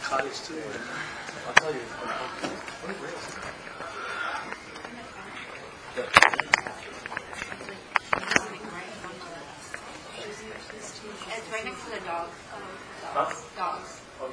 cottage too. I'll tell you. It's right next to the dog. Huh? Dogs. Okay.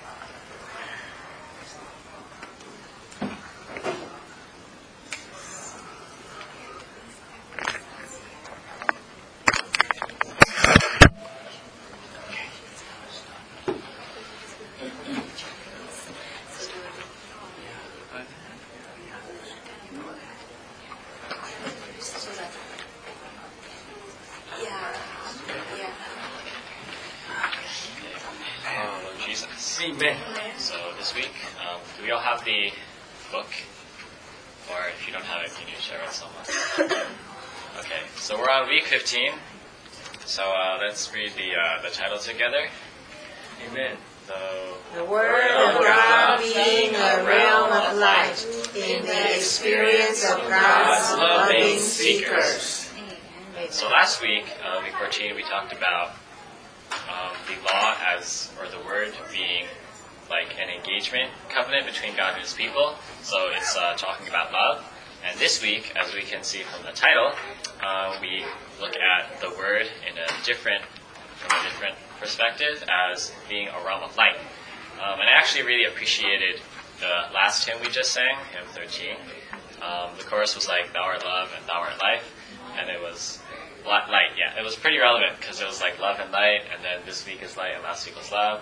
Lord Jesus. Amen. So this week, do we all have the book? Or if you don't have it, can you share it with someone? Okay, so we're on week 15. So let's read the title together. Amen. The Word of God being a realm of light in the experience of God's loving seekers. So last week, week 14, we talked about the law or the word being like an engagement covenant between God and His people. So it's talking about love. And this week, as we can see from the title, we look at the word from a different perspective as being a realm of light. And I actually really appreciated the last hymn we just sang, hymn 13. The chorus was like, "Thou art love and Thou art life," and it was light. Yeah, it was pretty relevant because it was like love and light, and then this week is light and last week was love.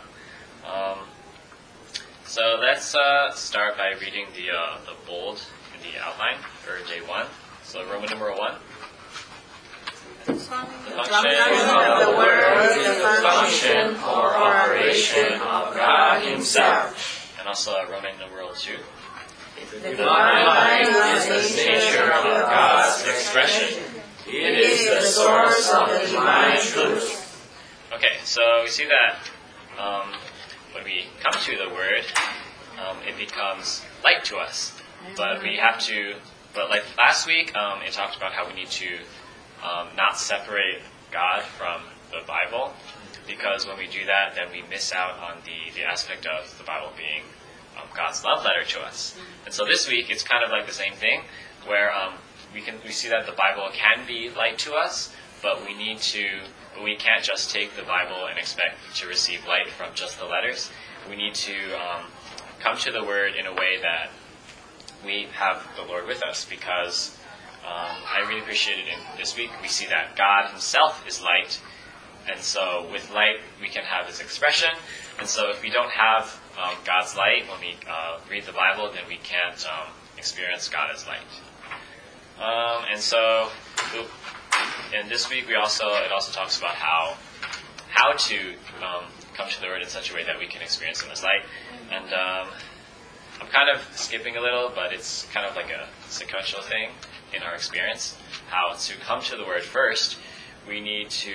So let's start by reading the bold in the outline for day 1. So Roman numeral 1. The function of the Word is the function or operation of God Himself. And also Roman numeral 2. The divine life is the nature of God's expression. It is the source of the divine truth. Okay, so we see that when we come to the Word, it becomes light to us. But like last week, it talked about how we need to not separate God from the Bible, because when we do that, then we miss out on the aspect of the Bible being God's love letter to us. And so this week, it's kind of like the same thing, where we see that the Bible can be light to us, but we can't just take the Bible and expect to receive light from just the letters. We need to come to the Word in a way that we have the Lord with us, because I really appreciated in this week we see that God Himself is light, and so with light we can have His expression. And so if we don't have God's light when we read the Bible, then we can't experience God as light. And so in this week it also talks about how to come to the Word in such a way that we can experience Him as light. And I'm kind of skipping a little, but it's kind of like a sequential thing in our experience. How to come to the Word first, we need to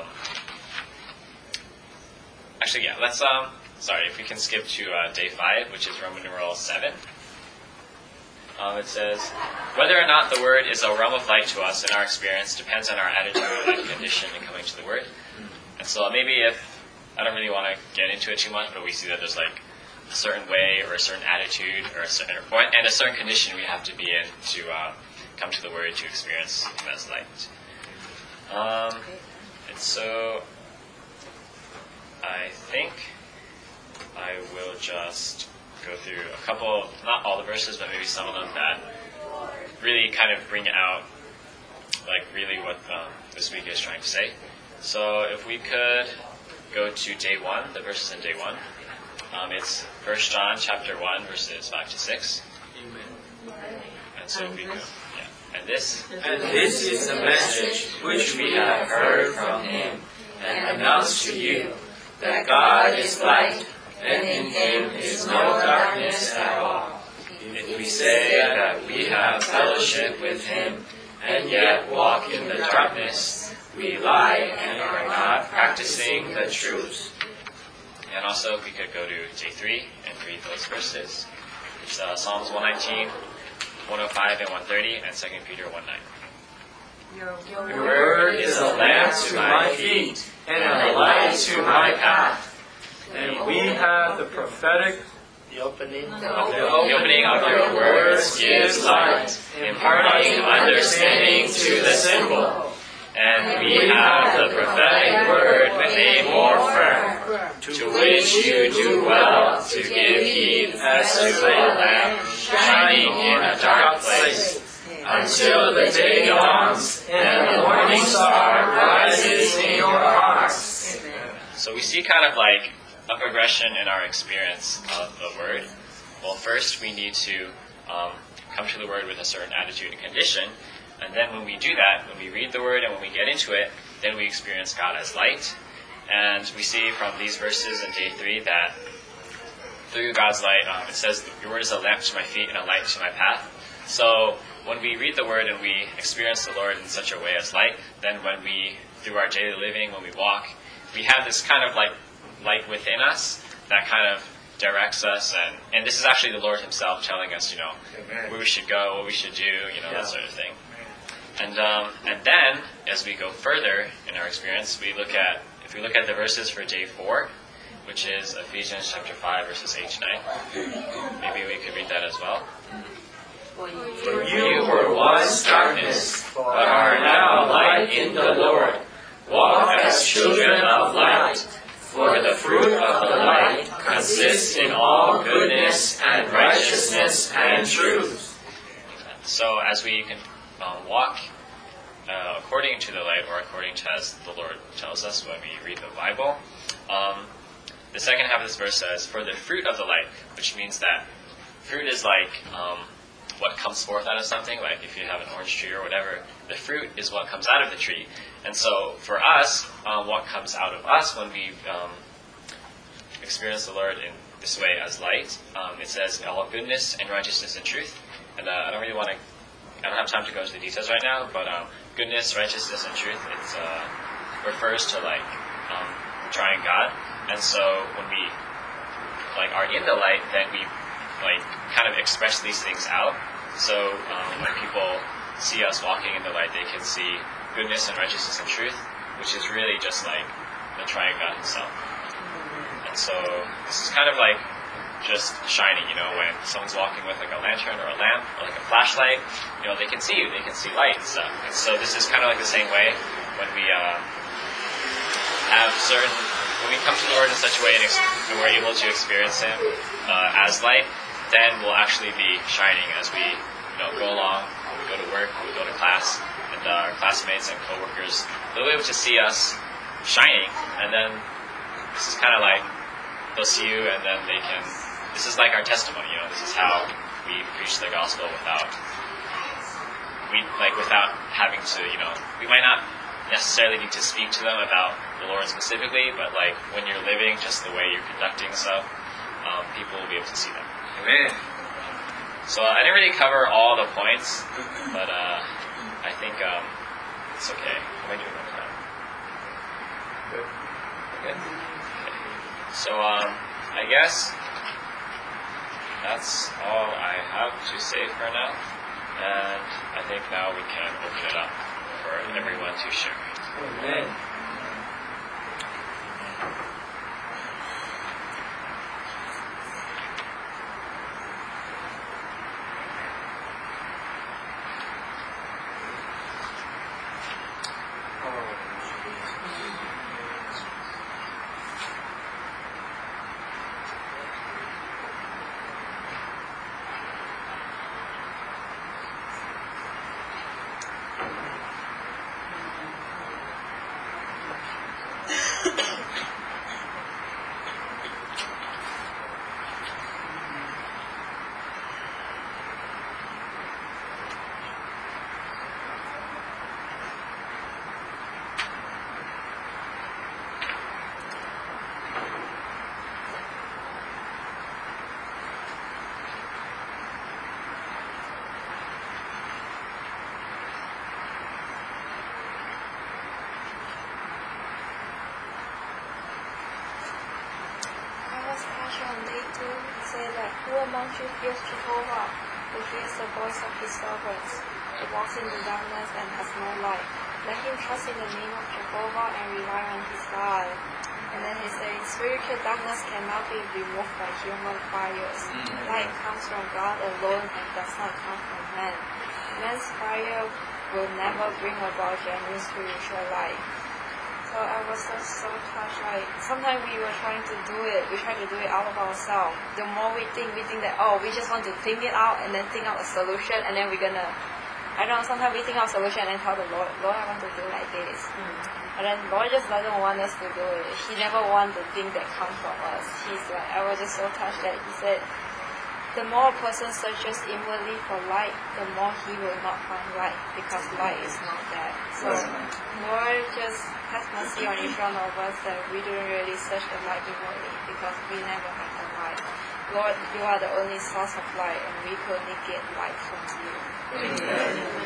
if we can skip to day 5, which is Roman numeral 7. It says, whether or not the Word is a realm of light to us in our experience depends on our attitude and condition in coming to the Word. And so maybe I don't really want to get into it too much, but we see that there's like a certain way or a certain attitude or a certain point and a certain condition we have to be in to come to the Word to experience Him as light. And so I think I will just go through a couple, not all the verses, but maybe some of them that really kind of bring out like really what this week is trying to say. So if we could go to day 1, the verses in day 1. It's 1 John chapter 1, verses 5 to 6. Amen. And so if we go, yeah. And this is the message which we have heard from Him and announced to you, that God is light, and in Him is no darkness at all. If we say that we have fellowship with Him, and yet walk in the darkness, we lie and are not practicing the truth. And also, if we could go to day 3 and read those verses. It's Psalms 119, 105, and 130, and 2 Peter 1:9. Your word is a lamp to my feet and a light to my path. And we have the prophetic. The opening The opening of your words gives light, imparting understanding to the simple. And we have the prophetic word made more firm, to which you do well to give heed as to a lamp shining in a dark place, until the day dawns and the morning star rises in your hearts. So we see kind of like a progression in our experience of the Word. Well, first we need to come to the Word with a certain attitude and condition, and then when we do that, when we read the Word and when we get into it, then we experience God as light. And we see from these verses in day 3 that through God's light, it says, your Word is a lamp to my feet and a light to my path. So when we read the Word and we experience the Lord in such a way as light, then when we, through our daily living, when we walk, we have this kind of like light within us that kind of directs us, and this is actually the Lord Himself telling us, where we should go, what we should do, that sort of thing. And then as we go further in our experience, if we look at the verses for day 4, which is Ephesians chapter 5 verses 8 to 9. Maybe we could read that as well. For you were once darkness, but are now light in the Lord. Walk as children of light, for the fruit of the light consists in all goodness and righteousness and truth. So as we can walk according to the light, or according to as the Lord tells us when we read the Bible, the second half of this verse says, for the fruit of the light, which means that fruit is like what comes forth out of something, like if you have an orange tree or whatever, the fruit is what comes out of the tree. And so for us, what comes out of us when we experience the Lord in this way as light, it says all goodness and righteousness and truth. And I don't have time to go into the details right now, but goodness, righteousness, and truth, it refers to like trying God. And so when we are in the light, then we kind of express these things out. So when people see us walking in the light, they can see goodness and righteousness and truth, which is really just like the triune God Himself. And so this is kind of like just shining, when someone's walking with like a lantern or a lamp or like a flashlight, they can see you, they can see light and stuff. And so this is kind of like the same way when we when we come to the Lord in such a way and we're able to experience Him as light, then we'll actually be shining as we go along, when we go to work, when we go to class, and our classmates and co-workers, they'll be able to see us shining, and then this is kind of like, they'll see you, and then they can, this is like our testimony, this is how we preach the gospel without having to, we might not necessarily need to speak to them about the Lord specifically, but like when you're living, just the way you're conducting stuff, people will be able to see them. Amen. So I didn't really cover all the points, but I think it's okay. Am I doing that time? Good. Okay. So I guess that's all I have to say for now, and I think now we can open it up for everyone to share. Amen. Who among you fears Jehovah, who hears the voice of his servants, who walks in the darkness and has no light? Let him trust in the name of Jehovah and rely on his God. And then he said, spiritual darkness cannot be removed by human fires. Light comes from God alone and does not come from man. Man's fire will never bring about genuine spiritual light. So I was just so touched. Like sometimes we were trying to do it. We try to do it out of ourselves. The more we think that we just want to think it out and then think out a solution, and then we're gonna. I don't know. Sometimes we think out a solution and then tell the Lord, I want to do like this. But then Lord just doesn't want us to do it. He never wants the thing that comes from us. He's like, I was just so touched that he said, the more a person searches inwardly for light, the more he will not find light, because light is not there. So Lord just has mercy on each one of us that we don't really search the light inwardly, because we never have the light. Lord, you are the only source of light, and we can only get light from you. Amen.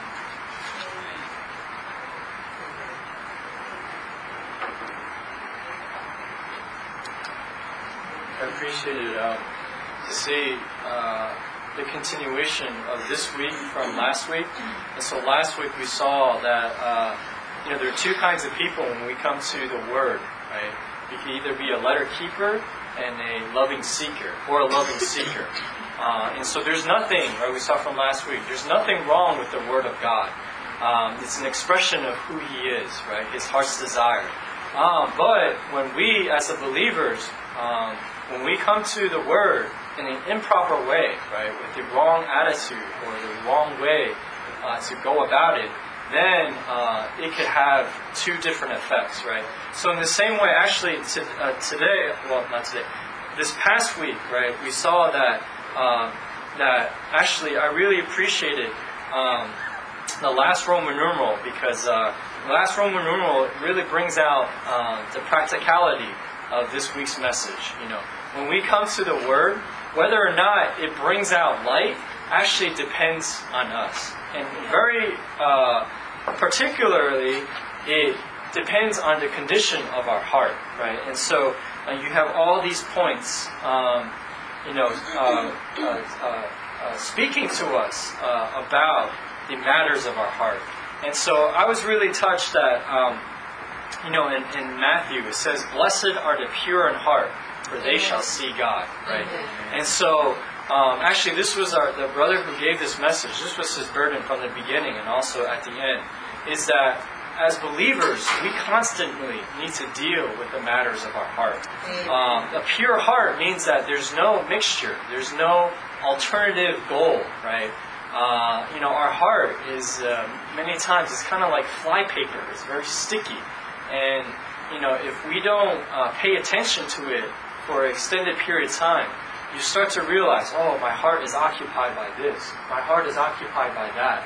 I appreciated to see the continuation of this week from last week. And so last week we saw that there are two kinds of people when we come to the Word, right? You can either be a letter keeper and a loving seeker, or a loving seeker. And so there's nothing, right, we saw from last week, there's nothing wrong with the Word of God. It's an expression of who He is, right? His heart's desire. But when we, as believers, when we come to the Word in an improper way, right, with the wrong attitude or the wrong way to go about it, then it could have two different effects, right? So in the same way, actually, this past week, right, we saw that actually I really appreciated the last Roman numeral, because the last Roman numeral really brings out the practicality of this week's message. When we come to the Word, whether or not it brings out light actually depends on us. And very particularly, it depends on the condition of our heart, right? And so you have all these points, speaking to us about the matters of our heart. And so I was really touched that, in Matthew it says, "Blessed are the pure in heart, for they shall see God," right? And so, actually, this was the brother who gave this message. This was his burden from the beginning and also at the end, is that as believers, we constantly need to deal with the matters of our heart. A pure heart means that there's no mixture, there's no alternative goal, right? Our heart is many times it's kind of like flypaper. It's very sticky, and if we don't pay attention to it for an extended period of time, you start to realize, my heart is occupied by this, my heart is occupied by that,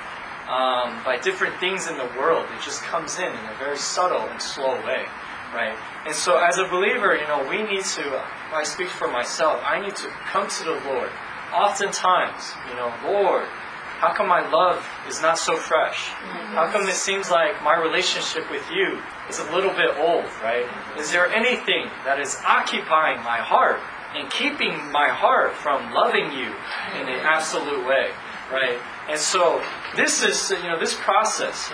by different things in the world. It just comes in a very subtle and slow way, right? And so as a believer, we need to, I speak for myself, I need to come to the Lord. Oftentimes, Lord, how come my love is not so fresh? How come it seems like my relationship with you is a little bit old, right? Is there anything that is occupying my heart and keeping my heart from loving you in an absolute way, right? And so this is, this process,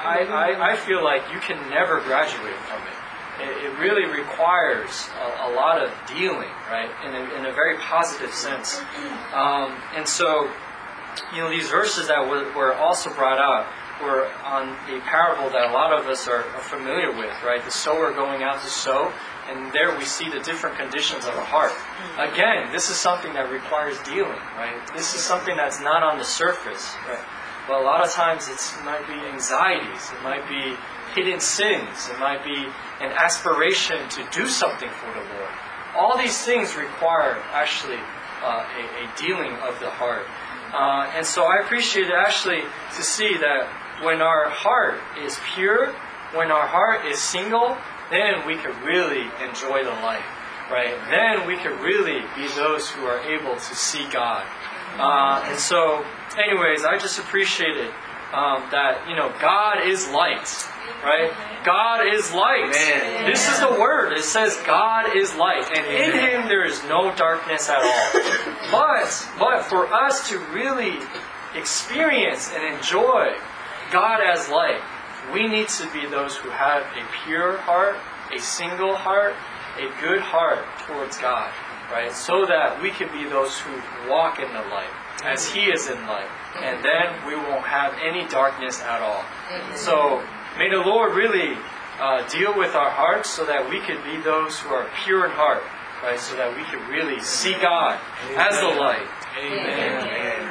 I feel like you can never graduate from it. It really requires a lot of dealing, right, in a very positive sense. And so, these verses that were also brought out were on the parable that a lot of us are familiar with, right? The sower going out to sow, and there we see the different conditions of our heart. Again, this is something that requires dealing, right? This is something that's not on the surface, right? But a lot of times it might be anxieties, it might be hidden sins, it might be an aspiration to do something for the Lord. All these things require actually a dealing of the heart. And so I appreciate it actually to see that when our heart is pure, when our heart is single, then we can really enjoy the life, right? Then we can really be those who are able to see God. And so, anyways, I just appreciated that, God is light, right? God is light. Amen. This is the word. It says God is light, and in Him there is no darkness at all. But for us to really experience and enjoy God as light, we need to be those who have a pure heart a single heart, a good heart towards God, right? So that we can be those who walk in the light, as He is in light. And then we won't have any darkness at all. So may the Lord really deal with our hearts so that we can be those who are pure in heart, right? So that we can really see God as the light. Amen.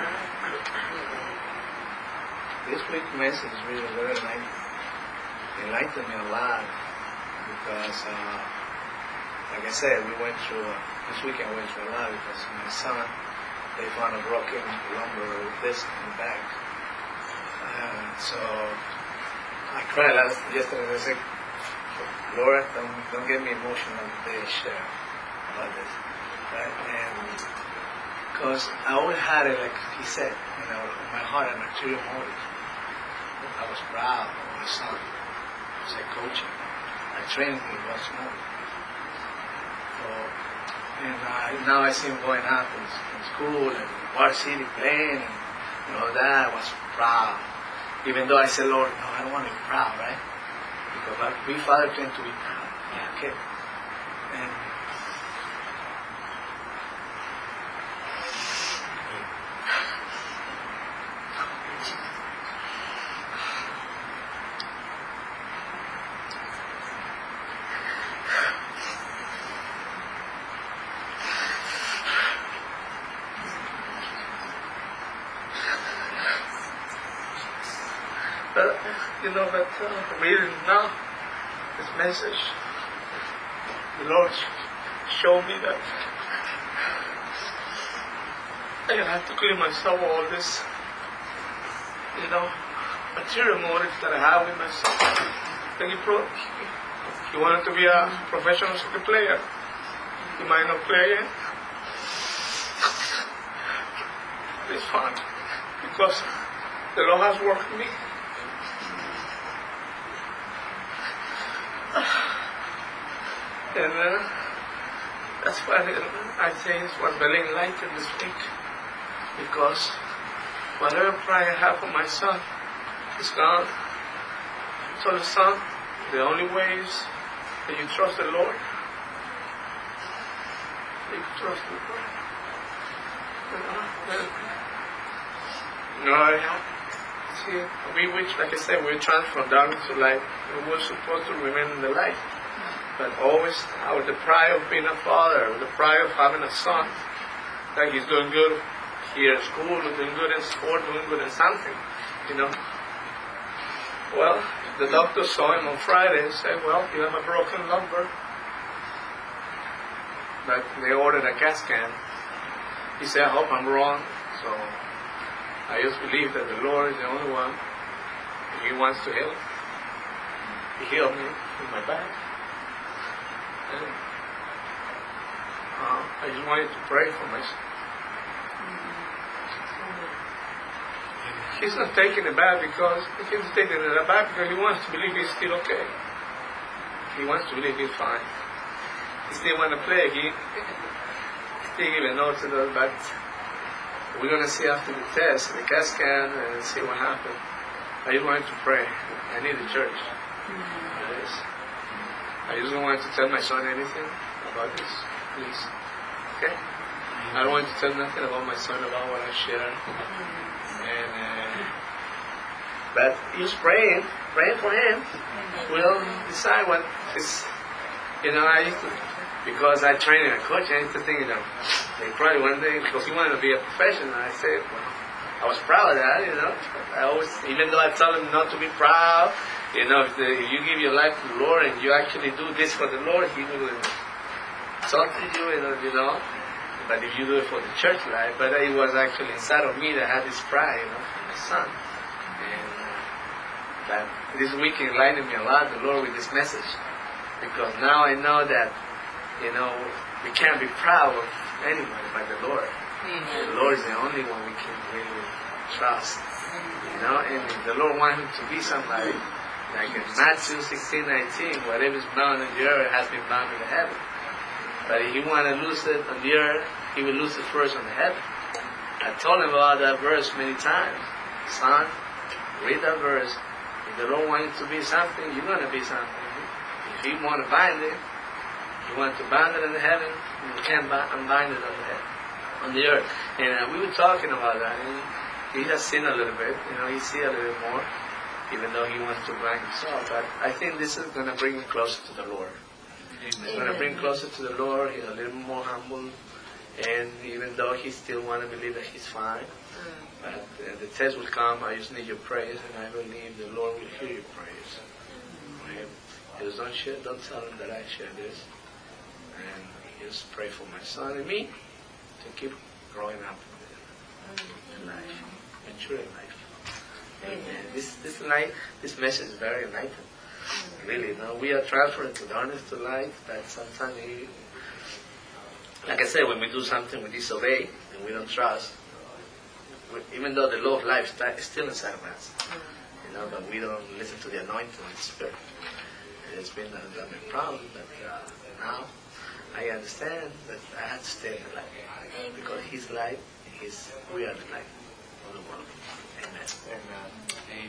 This week's message is really very enlightened me a lot because, like I said, this weekend we went through a lot because my son, they found a broken lumbar disc in the back. So I cried yesterday. I said, Lord, don't get me emotional today and share about this. Right? And because I always had it, like he said, in my heart, an arterial motive. I was proud of my son. I was coaching. I trained him once more. And now I see him going out in school and varsity playing and all that. I was proud. Even though I said, Lord, no, I don't want to be proud, right? Because we fathers tend to be proud. Yeah, okay. And but reading now this message, the Lord showed me that I have to clean myself of all this, material motives that I have with myself. Then he wanted to be a professional soccer player. He might not play it. It's fun because the Lord has worked in me. And that's why I say it was very enlightened this week. Because whatever prayer I have for my son is gone. So the son, the only way is that you trust the Lord. You trust the Lord. Like I said, we're transformed from darkness to light. And we're supposed to remain in the light. But always with the pride of being a father, with the pride of having a son, that he's doing good here at school, doing good in sport, doing good in something, Well, the doctor saw him on Friday and said, well, you have a broken lumbar. But they ordered a CAT scan. He said, I hope I'm wrong. So I just believe that the Lord is the only one. He wants to heal. He healed me in my back. I just wanted to pray for my son. He's not taking it bad because he wants to believe he's still okay. He wants to believe he's fine. He still want to play. He didn't even know to do, but we're going to see after the test, the CAT scan, and see what happens. I just wanted to pray. I need the church. I just don't want to tell my son anything about this, please. Okay? I don't want to tell nothing about my son about what I share. But just praying for him. We'll decide what is. I used to, because I train and coach, I used to think, they probably one day, because he wanted to be a professional. I said, well, I was proud of that, I always, even though I told him not to be proud, if you give your life to the Lord and you actually do this for the Lord, He will exalt you, But if you do it for the church life, but it was actually inside of me that had this pride, for my son. And but this week enlightened me a lot, the Lord, with this message, because now I know that, we can't be proud of anybody but the Lord. Mm-hmm. The Lord is the only one we can really trust, And if the Lord wants him to be somebody, like in Matthew 16:19, whatever is bound on the earth has been bound in the heaven. But if he want to lose it on the earth, he will lose it first on the heaven. I told him about that verse many times. Son, read that verse. If the Lord wants you to be something, you're going to be something. If He want to bind it. He wants to bind it in heaven. You can't unbind it on the earth. And we were talking about that. And he has seen a little bit. He see a little bit more, even though he wants to bind himself. But I think this is going to bring him closer to the Lord. It's going to bring him closer to the Lord. He's a little more humble. And even though he still want to believe that he's fine, but the test will come. I just need your prayers, and I believe the Lord will hear your prayers. Just don't tell him that I share this, and just pray for my son and me to keep growing up in life, mature in life. Amen. This message is very enlightening. Really, we are transferring to darkness to light, but sometimes like I said, when we do something we disobey and we don't trust, even though the law of life is still inside of us, but we don't listen to the anointing of the Spirit. It's been a big problem, but now I understand that I have to stay in the light, because His light, we are the light of the world. Amen. Amen.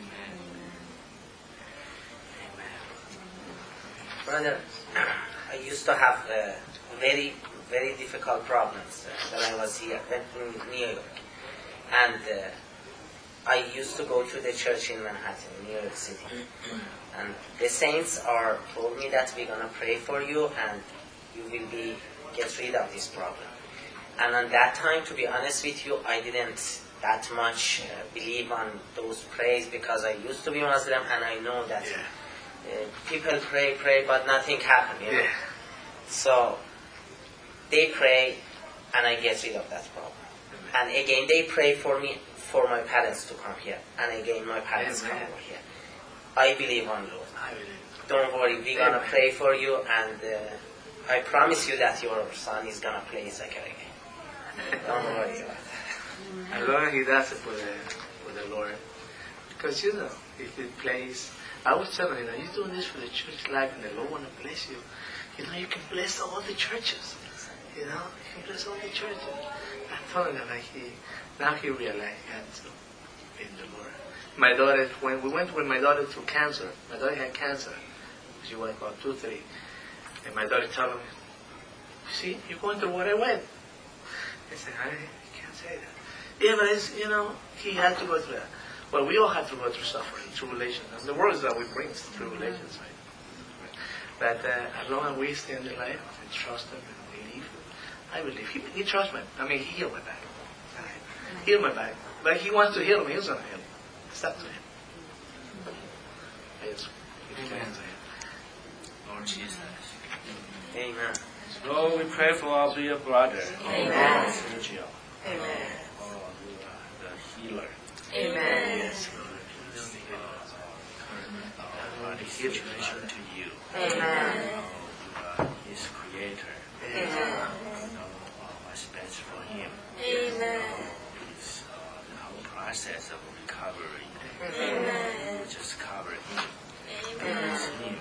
Amen. Brother, I used to have very, very difficult problems when I was here in New York. And I used to go to the church in Manhattan, New York City. And the saints told me that we're going to pray for you and you will get rid of this problem. And on that time, to be honest with you, I didn't that much believe on those prayers, because I used to be Muslim and I know that people pray, but nothing happens. So they pray and I get rid of that problem. And again, they pray for me, for my parents to come here. And again, my parents come over here. I believe on Lord. Don't worry, we're going to pray for you, and I promise you that your son is going to play soccer again. Don't worry about that. As long as he does it for the Lord. Because, if he plays, I was telling him, you're doing this for the church life, and the Lord want to bless you. You can bless all the churches. You can bless all the churches. I told him that now he realized he had to be in the Lord. My daughter, when we went with my daughter to cancer, my daughter had cancer. She was about 2, 3. And my daughter told me, see, you're going through what I went. I said, I can't say that. Yeah, but he had to go through that. Well, we all have to go through suffering, tribulation. And the world is that we bring tribulations, right? But as long as we stay in the light and trust Him and believe, I believe. He trusts me. He healed my back. Heal my back. But He wants to heal me. He's going to heal me. It's up to Him. Amen. Lord Jesus. Amen. Lord, we pray for our dear brother. Amen. Sergio. Amen. The healer. Amen. Yes, Lord. Turn the situation to you. Amen. You are His creator. Amen. What's best for him. Amen. It's the whole process of recovery. Amen. Just cover him. Amen. Bless him.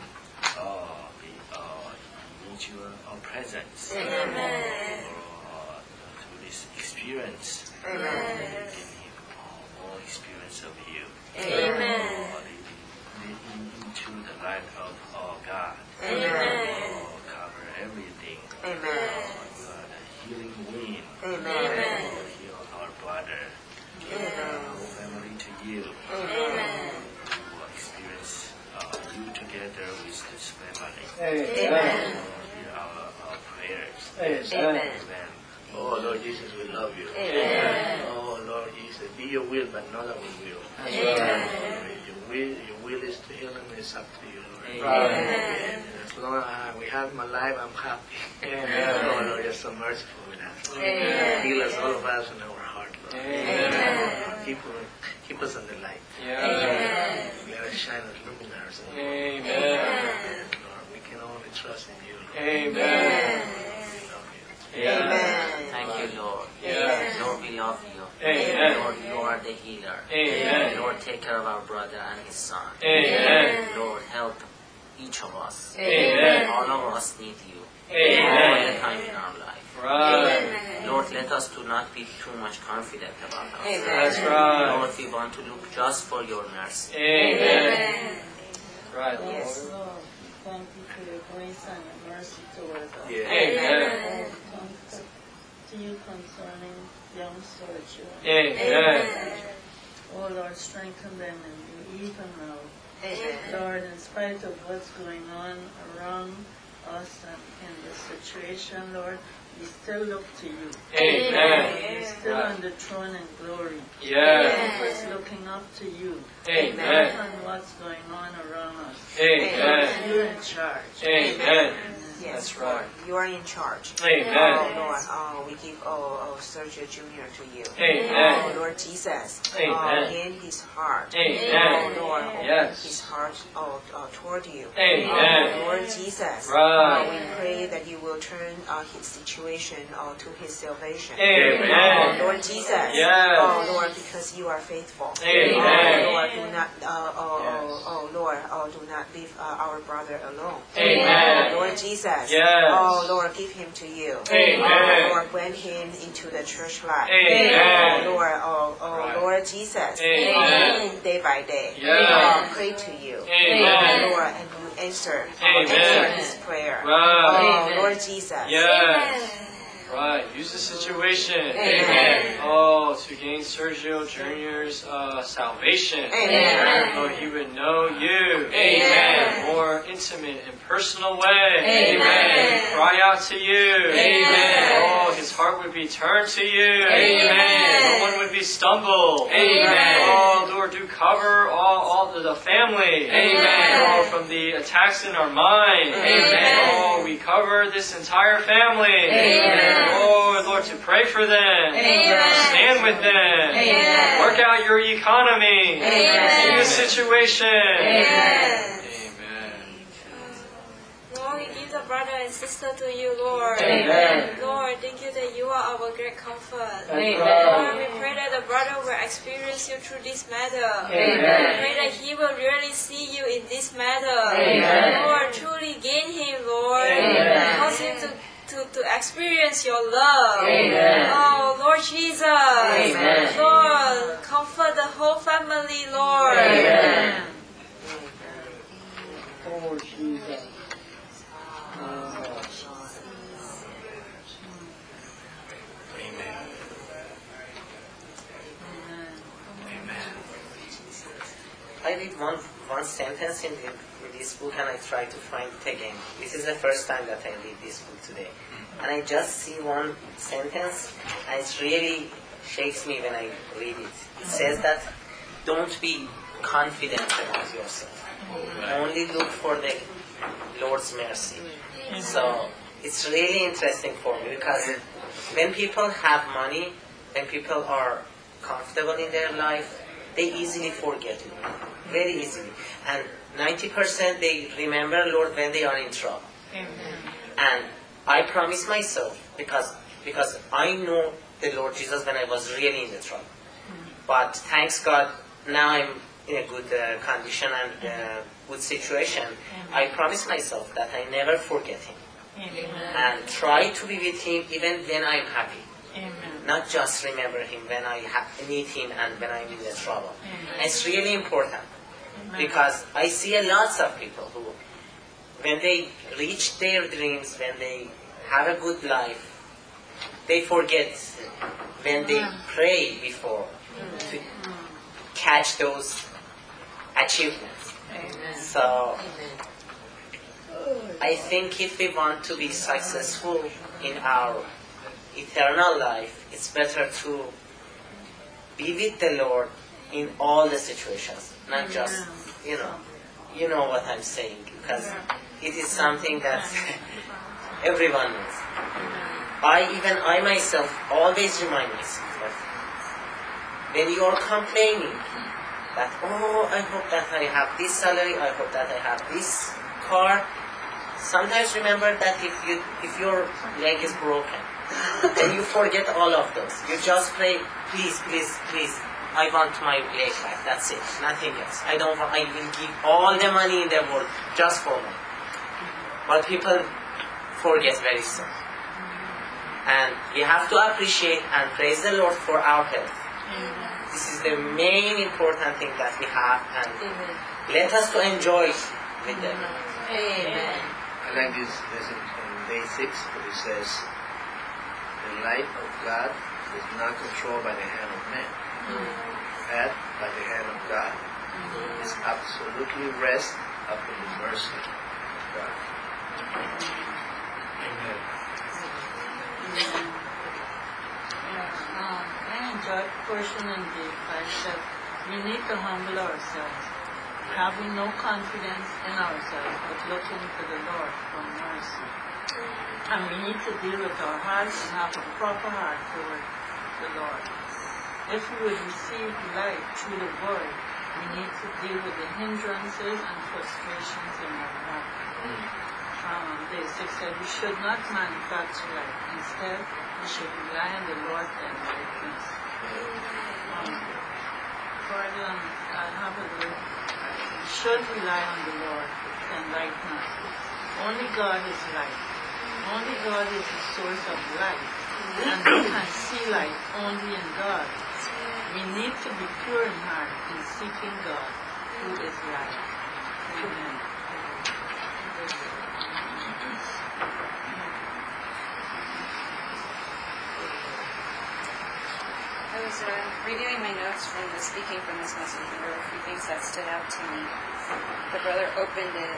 He needs your presence. Amen. To this experience. Amen. Give him more experience of you. Amen. Into the light of God. Amen. Cover everything. Amen. You are the healing wind. Amen. Heal our brother. Amen. Our family to you. Amen. We will experience you together with this family. Amen. Hear our prayers. Amen. Amen. Oh, Lord Jesus, we love you. Amen. Oh, Lord Jesus, be your will, but not our will. Amen. Your will is to heal him, it's up to you, Lord. Amen. As long as we have my life, I'm happy. Amen. Oh, Lord, you're so merciful with us. Amen. Heal us, all of us, in our heart, Lord. Amen. Keep us in the light. Amen. Let us shine as luminaries. Amen. Lord, we can only trust in you, Lord. Amen. We love you. Amen. Thank you, Lord. Yes. Lord, we love you. Amen. Lord, you are the healer. Amen. Lord, take care of our brother and his son. Amen. Lord, help each of us. Amen. All of us need you. All Amen. the time in our life. Right. Lord, let us do not be too much confident about us. That's right. Lord, we want to look just for your mercy. Amen. Right, Lord. thank you for your grace and your mercy towards us. Amen. To you concerning young Sergio. Amen. Oh Lord, strengthen them in you even now. Amen. Lord, in spite of what's going on around us and in this situation, Lord, we still look to you. Amen. You're still on the throne in glory. Yes. We're looking up to you. Amen. Not on what's going on around us. Amen. You're in charge. Amen. Yes, That's right. You are in charge. Amen. Oh Lord, we give Sergio Jr. to you. Amen. Oh Lord Jesus. Amen. In his heart. Amen. Oh Lord, Yes. his heart toward you. Amen. Oh Lord Jesus. Right. We pray that you will turn his situation to his salvation. Amen. Oh Lord Jesus. Yes. Oh Lord, because you are faithful. Amen. Oh Lord, do not. Lord, do not leave our brother alone. Amen. Oh Lord Jesus. Yes. Oh Lord, give him to you. Amen. Oh Lord, grant him into the church life. Amen. Oh Lord, Right. Lord Jesus. Amen. Day by day. Yes. Pray to you. Amen. Oh Lord, and you answer. Amen. Answer his prayer. Right. Oh Lord Jesus. Yes. Right. Use the situation. Amen. Oh, to gain Sergio Jr.'s salvation. Amen. Oh, he would know you. Amen. In a more intimate and personal way. Amen. Cry out to you. Amen. Oh, his heart would be turned to you. Amen. No one would be stumbled. Amen. Oh, Lord, do cover all the family. Amen. Oh, from the attacks in our mind. Amen. Oh, we cover this entire family. Amen. Oh, Lord, to pray for them. Amen. Stand with them. Amen. Work out your economy. Amen. In this situation. Amen. Lord, we give the brother and sister to you, Lord. Amen. Lord, thank you that you are our great comfort. Amen. Lord, we pray that the brother will experience you through this matter. Amen. We pray that he will really see you in this matter. Amen. Lord, truly gain him, Lord. Amen. Cause him to experience your love. Amen. Oh, Lord Jesus. Amen. Lord, comfort the whole family, Lord. Amen. Oh, Jesus. I read one sentence in this book and I try to find it again. This is the first time that I read this book today. And I just see one sentence and it really shakes me when I read it. It says that don't be confident about yourself. Only look for the Lord's mercy. So it's really interesting for me because when people have money, when people are comfortable in their life, they easily forget it. Very easily. And 90% they remember Lord when they are in trouble. And I promise myself, because I know the Lord Jesus when I was really in the trouble. But thanks God, now I'm in a good condition and good situation. I promise myself that I never forget Him. And try to be with Him even when I'm happy. Not just remember Him when I need Him and when I'm in the trouble. And it's really important. Because I see lots of people who, when they reach their dreams, when they have a good life, they forget when they pray before to catch those achievements. So, I think if we want to be successful in our eternal life, it's better to be with the Lord in all the situations, not just, you know what I'm saying, because it is something that everyone knows. I myself always remind myself that when you are complaining that, oh, I hope that I have this salary, I hope that I have this car, sometimes remember that if your leg is broken, then you forget all of those. You just pray, please, please, please, I want my leg back. That's it. Nothing else. I will give all the money in the world just for me. But people forget very soon. And we have to appreciate and praise the Lord for our health. This is the main important thing that we have, and let us to enjoy it with them. Amen. I like this lesson on day 6, where it says, the light of God is not controlled by the hand of man, but by the hand of God. It's absolutely rest upon the mercy of God. Amen. I enjoyed portioning the fact that we need to humble ourselves, having no confidence in ourselves, but looking to the Lord for mercy. And we need to deal with our hearts and have a proper heart toward the Lord. If we would receive light through the Word, we need to deal with the hindrances and frustrations in our heart. Day 6 said we should not manufacture light. Instead, we should rely on the Lord to enlighten us. Further, I have a little. We should rely on the Lord to enlighten us. Only God is light. Only God is the source of light. And we can see light only in God. We need to be pure in heart in seeking God, who is light. Amen. I was reviewing my notes from the speaking from this message, and there were a few things that stood out to me. The brother opened it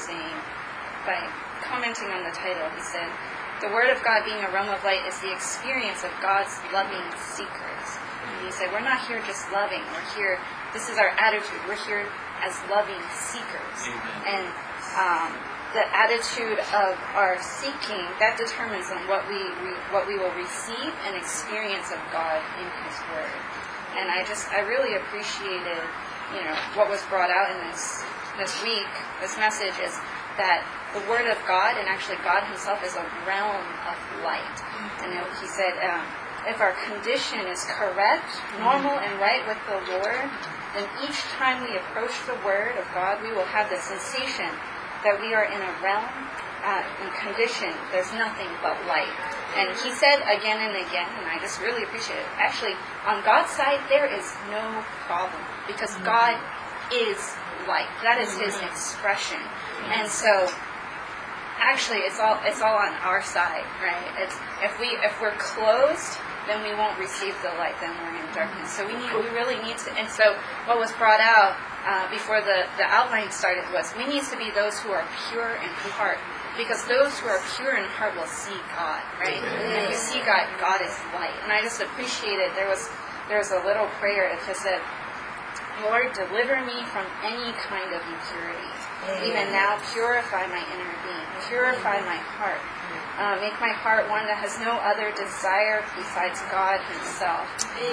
by commenting on the title. He said, "The Word of God being a realm of light is the experience of God's loving seekers." And he said, we're not here just loving. We're here, this is our attitude. We're here as loving seekers. And the attitude of our seeking, that determines on what we will receive and experience of God in His Word. And I really appreciated, what was brought out in this week. This message is that the Word of God, and actually God Himself, is a realm of light. And He said, if our condition is correct, normal, and right with the Lord, then each time we approach the Word of God, we will have the sensation that we are in a realm and condition. There's nothing but light. And He said again and again, and I just really appreciate it. Actually, on God's side, there is no problem, because God is light. That is His expression. And so, actually, it's all on our side, right? If we're closed, then we won't receive the light. Then we're in darkness. So we really need to. And so, what was brought out before the outline started was we need to be those who are pure in heart, because those who are pure in heart will see God, right? And you see God. God is light. And I just appreciated there was a little prayer. It just said, "Lord, deliver me from any kind of impurity. Even now, purify my inner being. Purify my heart. Make my heart one that has no other desire besides God Himself."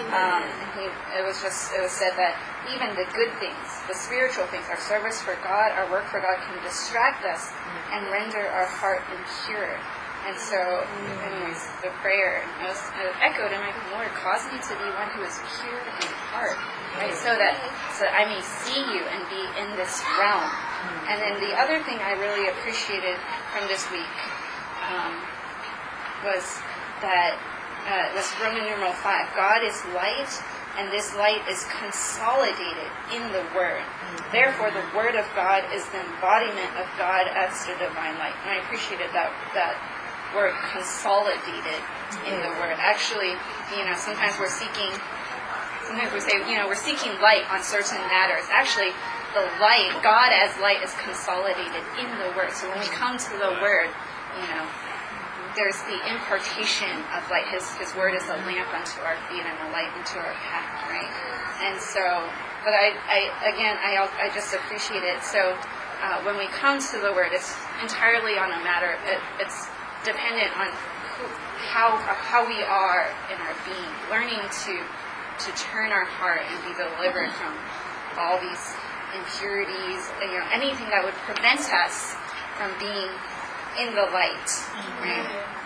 It was said that even the good things, the spiritual things, our service for God, our work for God, can distract us and render our heart impure. And so, anyways, the prayer echoed in my being, "Lord, cause me to be one who is pure in heart." Right, so that I may see You and be in this realm. And then the other thing I really appreciated from this week was that this Roman numeral 5. God is light, and this light is consolidated in the Word. Therefore, the Word of God is the embodiment of God as the divine light. And I appreciated that word, consolidated in the Word. Actually, sometimes we say, we're seeking light on certain matters. Actually, the light, God as light, is consolidated in the Word. So when we come to the Word, there's the impartation of light. His Word is a lamp unto our feet and a light unto our path, right? And so, but I just appreciate it. So when we come to the Word, it's entirely on a matter, it's dependent on how we are in our being, learning to turn our heart and be delivered from all these impurities, anything that would prevent us from being in the light, right?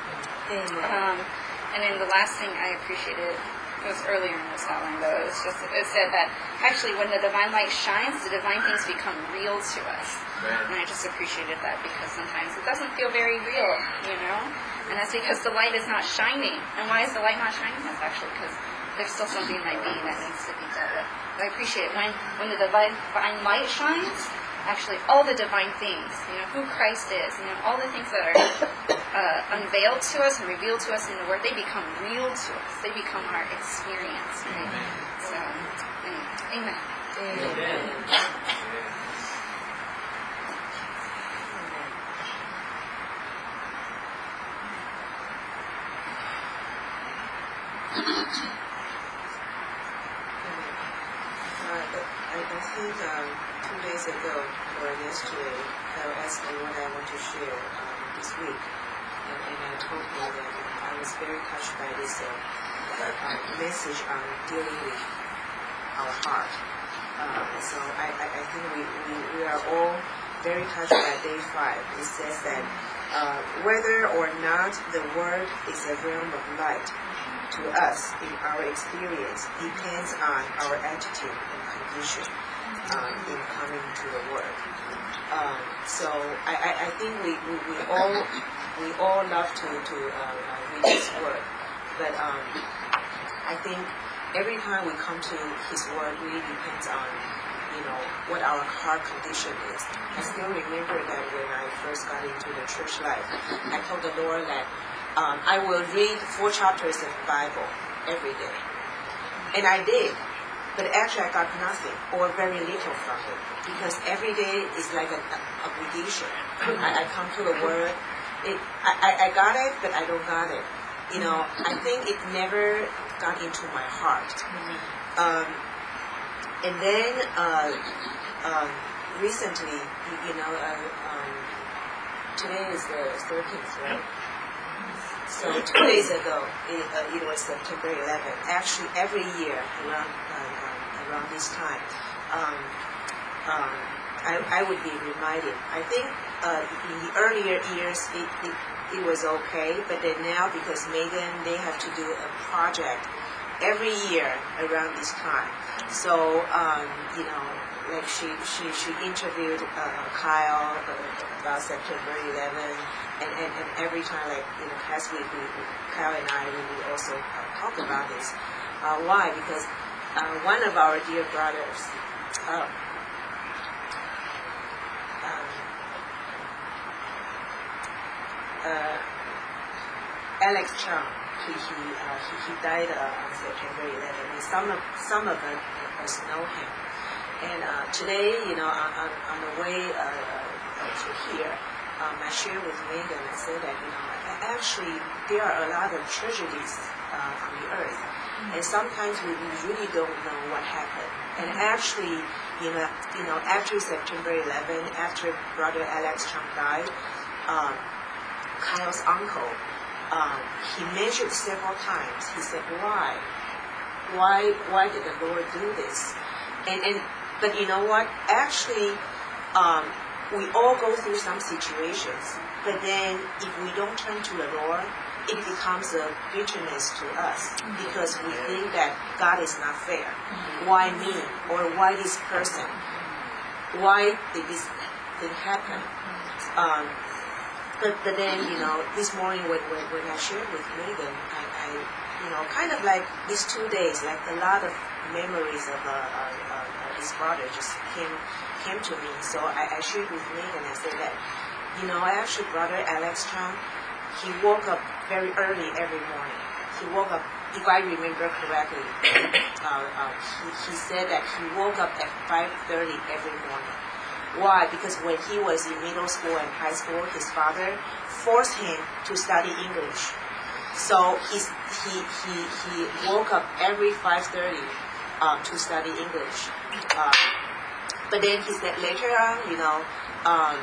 And then the last thing I appreciated, it was earlier in this outline though, it said that actually when the divine light shines, the divine things become real to us. And I just appreciated that, because sometimes it doesn't feel very real, and that's because the light is not shining. And why is the light not shining? That's actually because there's still something in my being that needs to be dealt with. But I appreciate it when the divine light shines, actually all the divine things, who Christ is, all the things that are unveiled to us and revealed to us in the Word, they become real to us. They become our experience. Right? So, amen. I think 2 days ago or yesterday, Carol asked me what I want to share this week, and I told her that I was very touched by this message on dealing with our heart. So I think we are all very touched by day 5. It says that whether or not the Word is a realm of light to us in our experience depends on our attitude and condition in coming to the Word. So I think we all love to read this Word, but I think every time we come to His Word really depends on what our heart condition is. I still remember that when I first got into the church life, I told the Lord that I will read 4 chapters of the Bible every day. And I did. But actually I got nothing or very little from it. Because every day is like an obligation. I come to the Word. I got it, but I don't got it. I think it never got into my heart. And then recently, today is the 13th, right? So 2 days ago, it was September 11th. Actually, every year around this time, I would be reminded. I think in the earlier years it was okay, but then now because Megan, they have to do a project every year around this time. So like she interviewed Kyle about September 11th, and every time, like past week, Kyle and I we also talk about this. Why? Because one of our dear brothers, Alex Chung, he died on September 11th, and some of us know him. And today, on the way to here, I shared with Megan, I said that, actually there are a lot of tragedies on the earth. And sometimes we really don't know what happened. And actually, after September 11, after Brother Alex Chung died, Kyle's uncle, he mentioned several times, he said, why did the Lord do this? But you know what? Actually, we all go through some situations. But then, if we don't turn to the Lord, it becomes a bitterness to us because we think that God is not fair. Why me? Or why this person? Why did this thing happen? But then, this morning when I shared with Megan, I kind of like these 2 days, like a lot of memories of his brother just came to me. So I shared with Megan. I said that, actually Brother Alex Chung, he woke up very early every morning. He woke up, if I remember correctly, he said that he woke up at 5:30 every morning. Why? Because when he was in middle school and high school, his father forced him to study English. So he woke up every 5:30 to study English. But then he said later on,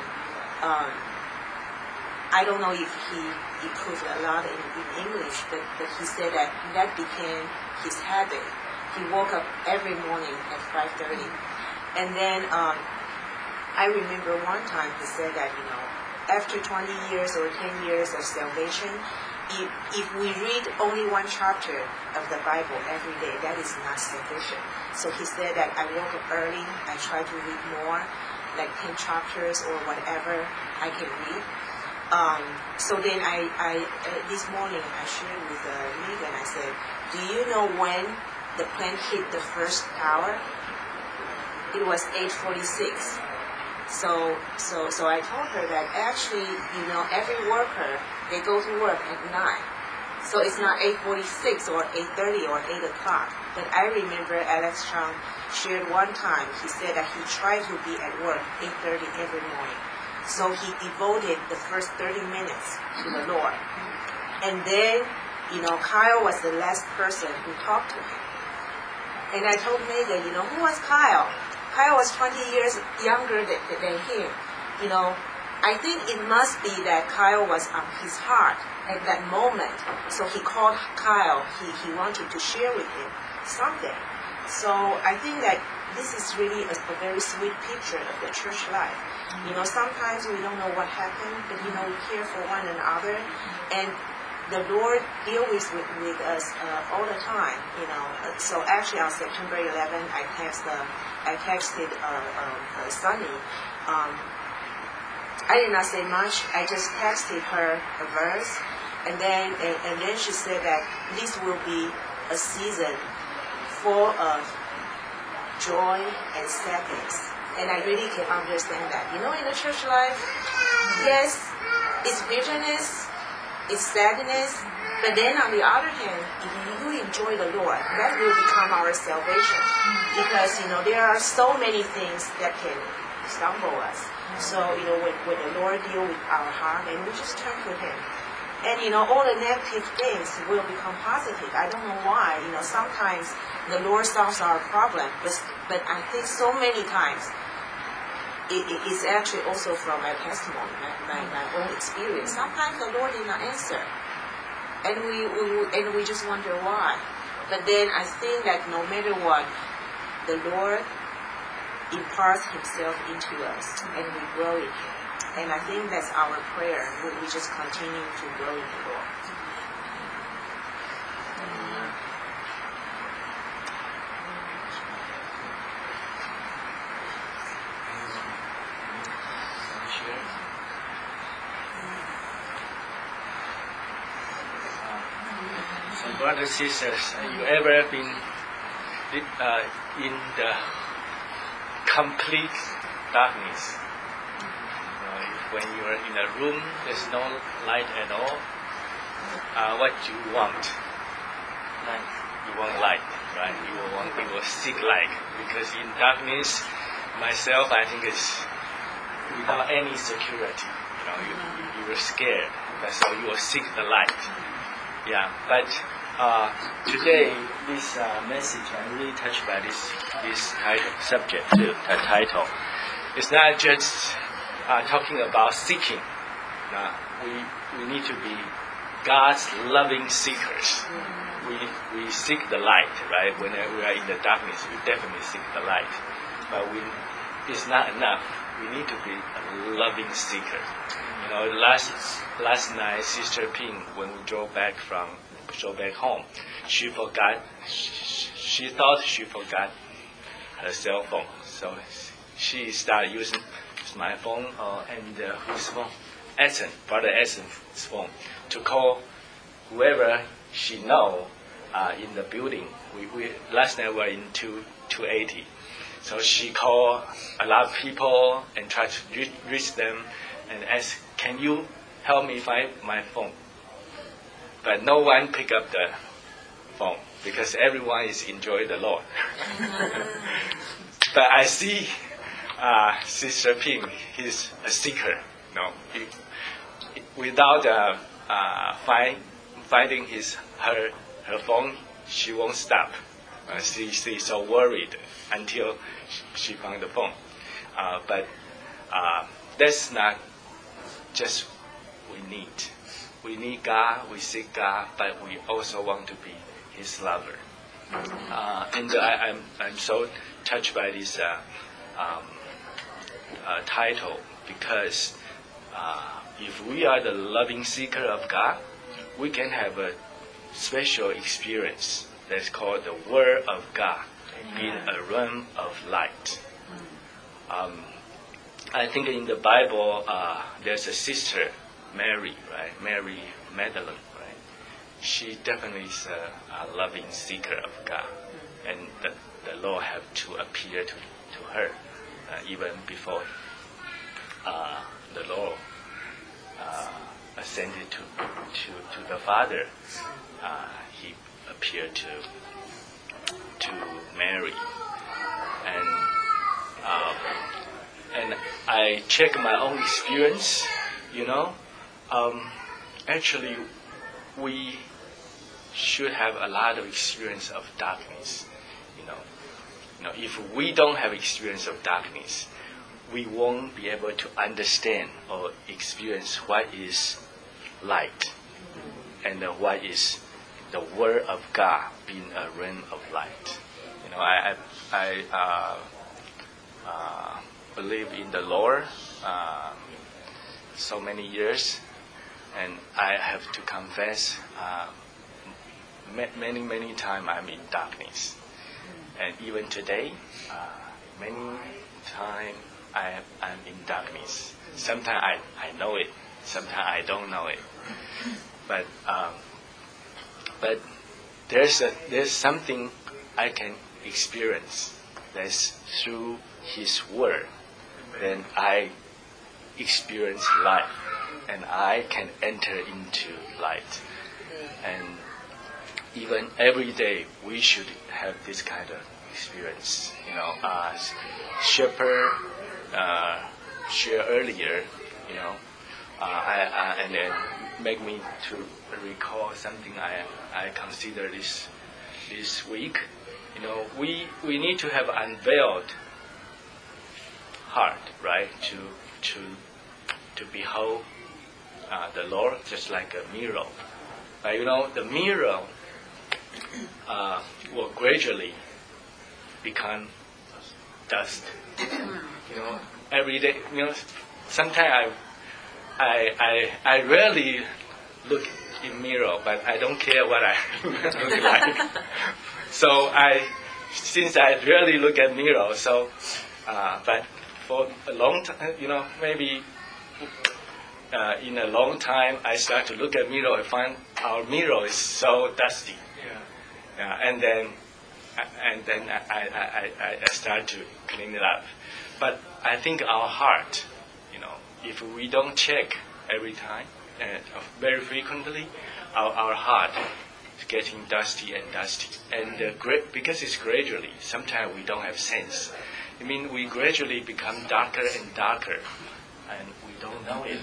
I don't know if he improved a lot in English, but he said that became his habit. He woke up every morning at 5:30. And then I remember one time he said that, after 20 years or 10 years of salvation, if we read only one chapter of the Bible every day, that is not sufficient. So he said that I woke up early, I try to read more, like 10 chapters or whatever I can read. So then I this morning I shared with Megan, I said, do you know when the plane hit the first tower? It was 8:46. So I told her that actually, every worker, they go to work at 9. So it's not 8:46 or 8:30 or 8 o'clock. But I remember Alex Chang shared one time, he said that he tried to be at work 8:30 every morning. So he devoted the first 30 minutes to the Lord. And then, Kyle was the last person who talked to him. And I told Megan, who was Kyle? Kyle was 20 years younger than him. I think it must be that Kyle was on his heart at that moment. So he called Kyle. He wanted to share with him something. So I think that this is really a very sweet picture of the church life. Sometimes we don't know what happened, but we care for one another. And the Lord deals with us all the time, So actually on September 11th, I texted Sunny. I did not say much. I just texted her a verse, and then she said that this will be a season full of joy and sadness. And I really can understand that. In the church life, yes, it's bitterness, it's sadness, but then on the other hand, if you enjoy the Lord, that will become our salvation. Because, there are so many things that can stumble us. So, when the Lord deals with our heart, and we just turn to Him. And, all the negative things will become positive. I don't know why. Sometimes the Lord solves our problem, but I think so many times it's actually also from my testimony, my own experience. Sometimes the Lord did not answer, and we just wonder why. But then I think that no matter what, the Lord imparts Himself into us, and we grow in Him. And I think that's our prayer. We just continue to grow in the Lord. So, brothers and sisters, you ever been in the complete darkness? When you are in a room, there's no light at all. What do you want? Light. You want light, right? You will seek light, because in darkness, myself, I think it's without any security. You were scared, so you will seek the light. Yeah, but today, this message, I'm really touched by this subject, the title. It's not just talking about seeking. We need to be God's loving seekers. We seek the light, right? When we are in the darkness, we definitely seek the light. But it's not enough. We need to be a loving seeker. Last night, Sister Ping, when we drove back home, she forgot. She thought she forgot her cell phone, so she started using my phone and whose phone? Brother Essen's phone, to call whoever she know in the building. We last night we were in 280, so she called a lot of people and tried to reach them and asked, "Can you help me find my phone?" But no one picked up the phone because everyone is enjoying the Lord. But I see Sister Ping, he's a seeker. Without finding her phone, she won't stop. She's so worried until she found the phone. But that's not just we need. We need God, we seek God, but we also want to be His lover. And I'm so touched by this title, because if we are the loving seeker of God, we can have a special experience that's called the Word of God in a realm of light. I think in the Bible there's a sister, Mary, right? Mary Magdalene, right? She definitely is a loving seeker of God, and the Lord have to appear to her even before the Lord ascended to the Father, he appeared to Mary, and I check my own experience. Actually, we should have a lot of experience of darkness. If we don't have experience of darkness, we won't be able to understand or experience what is light and what is the Word of God being a realm of light. I believe in the Lord so many years, and I have to confess many times I'm in darkness. And even today, many times I'm in darkness. Sometimes I know it, sometimes I don't know it. But there's something I can experience. That's through His Word. Then I experience life, and I can enter into light. And even every day, we should have this kind of experience. Shepherd shared earlier, and then make me to recall something I consider this week. We need to have unveiled heart, right? To behold the Lord just like a mirror. But the mirror will gradually become dust. Every day. Sometimes I rarely look in mirror, but I don't care what I look like. So since I rarely look at mirror, but for a long time, maybe in a long time, I start to look at mirror and find our mirror is so dusty. And then I start to clean it up. But I think our heart, if we don't check every time, very frequently, our heart is getting dusty and dusty. And because it's gradually, sometimes we don't have sense. We gradually become darker and darker, and we don't know it.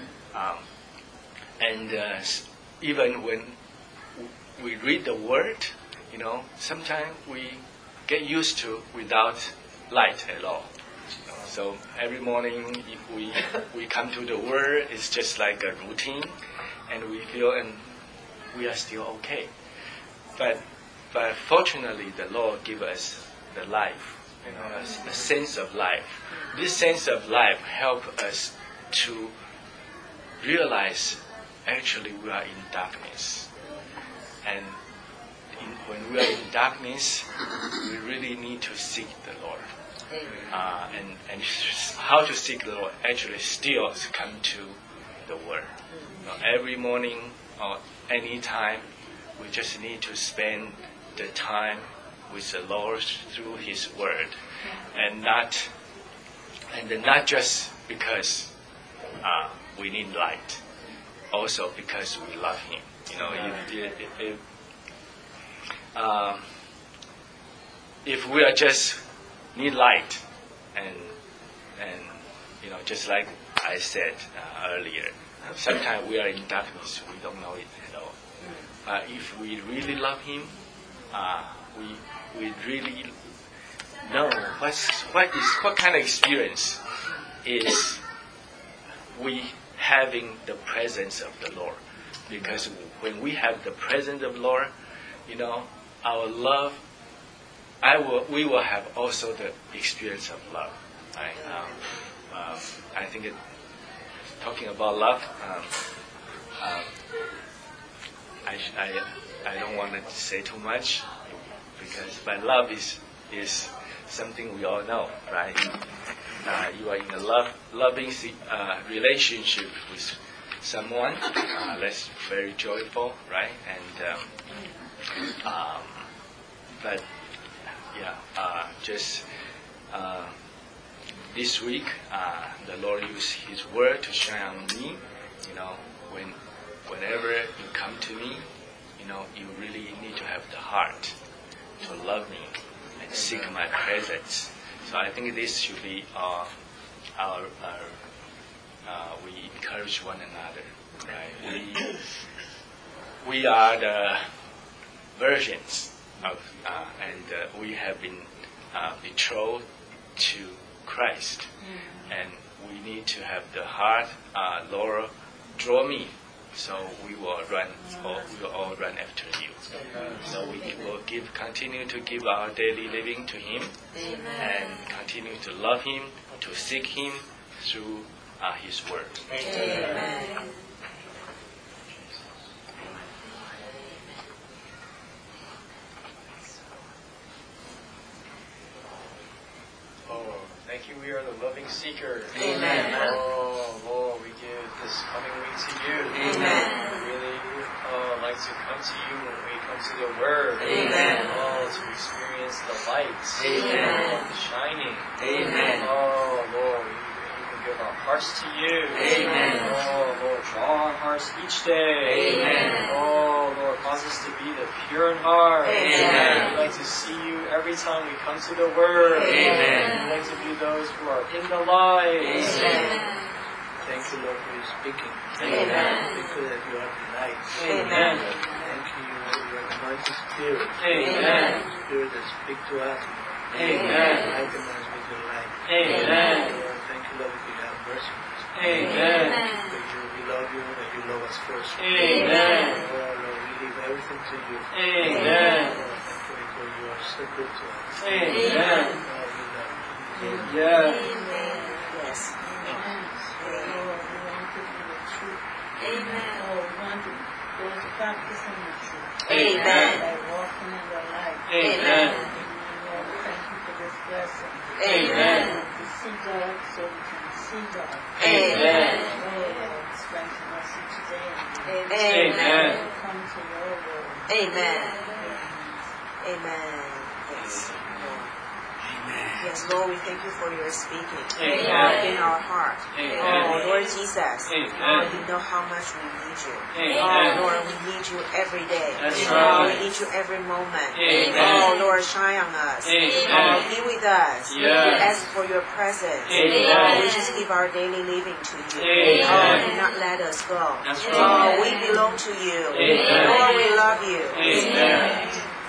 Even when we read the Word, sometimes we get used to without light at all. So every morning, if we come to the Word, it's just like a routine, and we feel and we are still okay. But fortunately, the Lord gives us the life, a sense of life. This sense of life helps us to realize actually we are in darkness. And when we are in darkness, we really need to seek the Lord. And how to seek the Lord actually still come to the Word. Every morning or any time, we just need to spend the time with the Lord through His Word, and not just because we need light, also because we love Him. If we are just need light, and just like I said earlier, sometimes we are in darkness, we don't know it at all. If we really love Him, we really know what kind of experience is we having the presence of the Lord. Because when we have the presence of the Lord, our love, we will have also the experience of love. Right? I think talking about love, I don't want to say too much, but love is something we all know, right? You are in a loving relationship with someone, that's very joyful, right? And this week, the Lord used His word to shine on me. Whenever you come to me, you really need to have the heart to love me and seek my presence. So I think this should be we encourage one another. Right? We are the virgins and we have been betrothed to Christ, and we need to have the heart. Lord, draw me, so we will all run after you. So we will continue to give our daily living to Him, and continue to love Him, to seek Him through His word. Amen. Oh, thank you. We are the loving seeker. Amen. Oh, Lord, we give this coming week to you. Amen. We really like to come to you when we come to the Word. Amen. Oh, to experience the light. Amen. The shining. Amen. Oh, Lord, we can give our hearts to you. Amen. Oh, Lord, draw our hearts each day. Amen. Oh, Lord, cause us to be the pure in heart. Amen. We like to see you every time we come to the Word. Amen. We like to be those who are in the light. Amen. Thank you, Lord, for your speaking. Amen. Because that you are the light. Amen. Thank you for your anointed spirit. Amen. Spirit that speak to us. Amen. Lighten us with your light. Amen. Lord, thank you, Lord, because you have mercy on us. Amen. Because we love you and you love us first. Amen. Lord, we leave everything to you. Amen. Lord, thank you because you are so good to us. Amen. Lord, we love you. Yeah. Yes. Amen. Oh, we want to go to practice in the truth. Amen. By walking in the light. Amen. Lord, thank you for this blessing. Amen. To see God so we can see God. Amen. Oh, Lord, strengthen us each day. Amen. Come to your word. Amen. Amen. Yes. Yes, Lord, we thank you for your speaking. Amen. In our heart. Amen. Oh, Lord Jesus. Amen. Oh, you know how much we need you. Amen. Oh, Lord, we need you every day. That's Oh, right. we need you every moment. Amen. Oh, Lord, shine on us. Amen. Oh, be with us. Yes. We ask for your presence. Amen. Oh, we just give our daily living to you. Amen. Oh, do not let us go. That's Oh, right. we belong to you. Amen. Lord, we love you. Amen.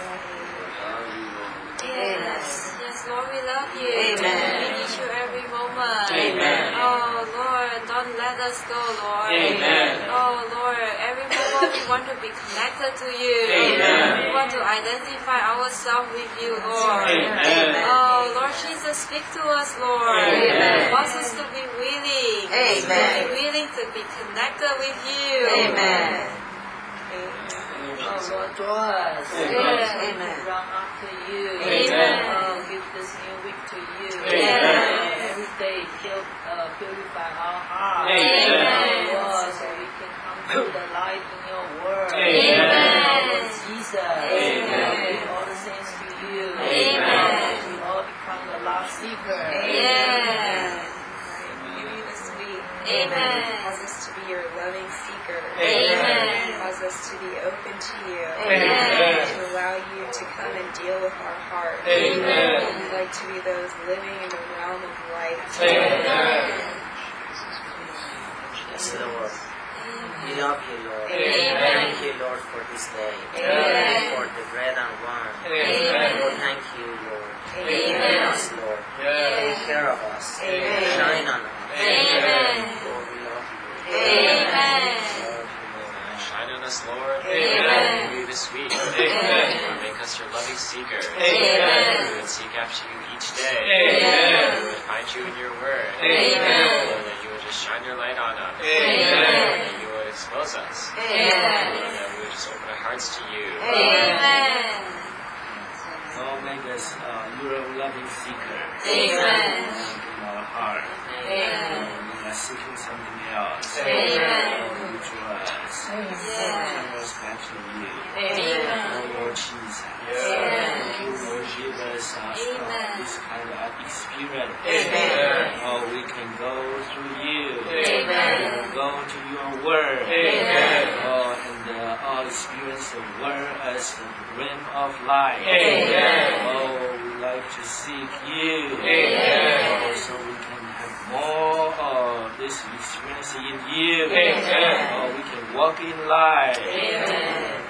Yes, Lord, we love you. Amen. We need you every moment. Amen. Oh, Lord, don't let us go, Lord. Amen. Oh, Lord, every moment we want to be connected to you. Amen. We want to identify ourselves with you, Lord. Amen. Oh, Lord Jesus, speak to us, Lord. Amen. Want us to be willing. Amen. To be willing to be connected with you. Amen. Oh, Lord, draw us. Amen. Run after you. Amen. Oh, give this new week to you. Amen. Every day, purify our hearts. Amen. Lord, so we can come to the light in your word. Amen. Lord Jesus. Amen. Give all the saints to you. Amen. We all become the lost seeker. Amen. Give you this week. Amen. Cause us to be your loving seeker. Amen. Cause us to be open to you. Amen. To allow you to come and deal with our heart. Amen. We'd like to be those living in the realm of light. Amen. Yes, Lord. We love you, Lord. Amen. Thank you, Lord, for this day. Amen. Thank you for the bread and wine. Amen. Lord, thank you, Lord. Amen. Take care of us, Lord. Yes. Take care of us. Amen. Shine on us. Amen. Lord, we love you. Amen. Shine on us, Lord. Amen. You this week. Amen. Make us your loving seeker. Amen. We would seek after you each day. Amen. We would find you in your word. Amen. Lord, that you would just shine your light on us. Amen. That you would expose us. Amen. Lord, that we would just open our hearts to you. Amen. Lord, make us your loving seeker. Amen. In our heart. Amen. We are seeking something else. Amen. Lord, you draw us. Yes. Turn us back to you. Amen. Oh, Lord Jesus. Amen. Thank you, Lord, give us Amen. this kind of experience. Amen. Oh, we can go through you. Amen. Go to your word. Amen. Oh, and all experience the word as the rim of light. Amen. Oh, we like to seek you. Amen. Oh, so we can have more of this experience in you. Amen. Oh, we can walk in light. Amen.